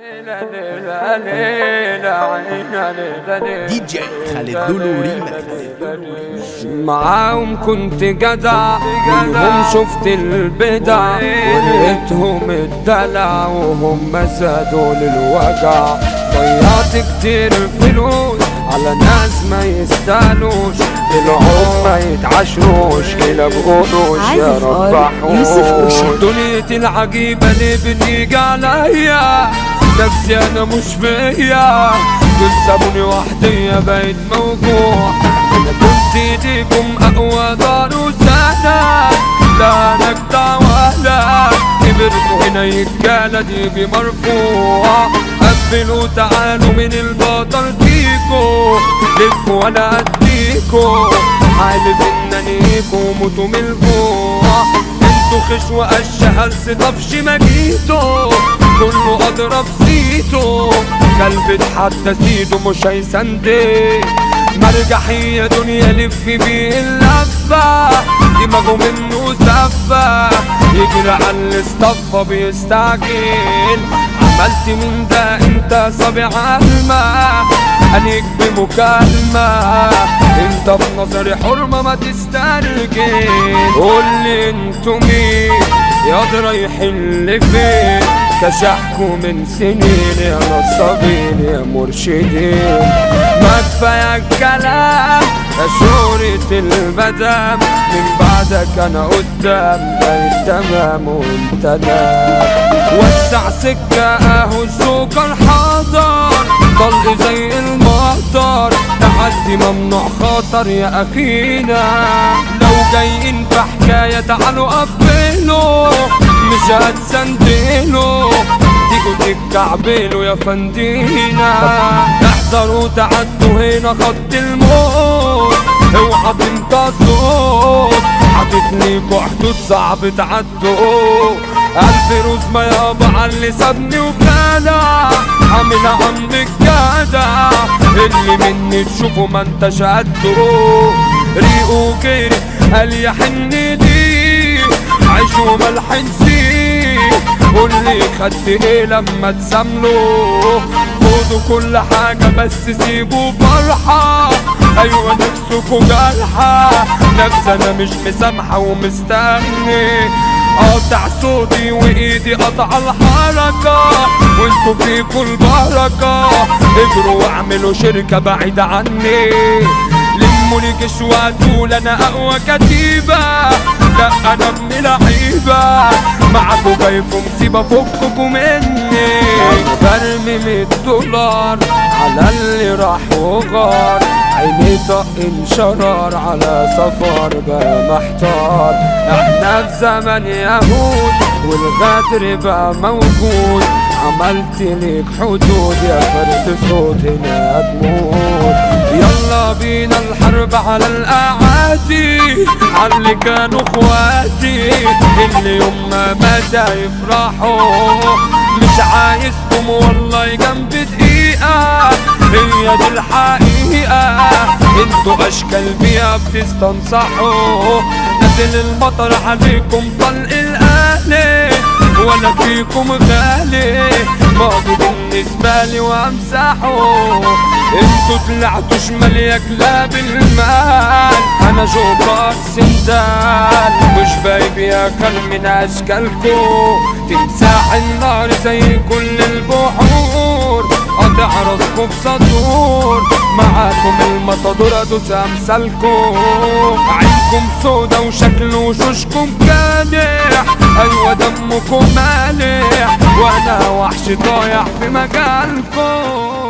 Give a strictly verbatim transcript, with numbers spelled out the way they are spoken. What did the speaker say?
دي جي خالد لولو ريمك. معاهم كنت جدع، منهم شفت البدع ولقيتهم الدلع وهم زادوا للوجع. ضيعت كتير فلوس على ناس ما يستاهلوش، طلعوا ما يتعاشروش كلا بقروش يا ربحوش. دنيتي العجيبة ليه بتيجي عليا، نفسي انا مش فيا، دول سابوني وحدي بقيت موجوع. انا كنت ايديكم اقوى دار وسنة، لا انا جدع ولا كبرتوا هنا يتجالة تيجي مرفوع. قبلوا تعالوا من البطل فيكو، لفوا وانا اديكو، حالف اننيكو موتوا من الجوع. انتوا خش وقش هلس طفش ما جيتو، كله اضرب سيتو، كلب اتحدى سيدو مش هيسندي. مرجحية دنيا لف بيه اللفة، دماغه منه زفة، يجري على الاصطفى بيستعجل. عملت من ده انت صابع علمة، انيك بمكالمة، انت بنظري حرمة ما تسترجل. قولي انتو مين يا رايحين لفين، كشحكوا من سنين يا نصابين يا مرشدين. ما كفاية الكلام يا شهرة المدام، من بعدك انا قدام بقيت تمام وانت نام. وسع سكة اهو الجوكر حاضر، طلق زي المطر، تحدي ممنوع خطر يا اخينا. لو جايين في حكاية تعالوا قبلوا، مش هتسندلوا تيجوا تتكعبلوا يا فندينا. احذروا تعدوا هنا خط الموت، اوعى تنتصوا، حاطط ليكوا حدود صعب تعدوا. ألف رزمة يابا عاللي سابني وكالع، عامل عمك جدع، اللي مني تشوفه ما انتش قده. ريقه جري قال يا حنيتي، عيش وملح نسيت، قولي خدت ايه لما تساملوا. خدوا كل حاجة بس سيبوا فرحة، ايوه نفسكوا جرحة، نفس انا مش مسامحة ومستغني. قاطع صوتي وايدي قطع الحركة، وانتوا فيكوا البركة، اجروا واعملوا شركة بعيد عني. لموني جيش وهتقول انا اقوى كتيبة، لا انا ابن لعيبة، معاكوا جاي في مصيبة فككوا مني. برمي مية دولار على اللي راح وغار، عيني طق انشرار على سفر بقى محتار. احنا في زمن يهود والغدر بقى موجود، عملت ليك حدود يا فرد صوت هنا هتموت. يلا بينا الحرب على الاعادي، عاللي كانوا اخواتي، اللي يوم ما بدا يفرحوا. مش عايزكم والله جنب دقيقة، هي دي الحقيقة، انتوا اشكال بيها بتستنصحوا. نازل المطر عليكم طلق الاهلي، ولا فيكم غالي، ماضي بالنسبة لي وامسحه. انتوا طلعتوا شمال يا كلاب المال، انا جوكر سندال، مش بايب يا كل من اشكالكو. تمساح النار زي كل البحور، قاطع راسكوا بسطور، معاكم المطادور ادوس امثالكم. عينكم سودا وشكل وشوشكم كادح، ايوه دمكم مالح، وانا وحش ضايع في مجالكم.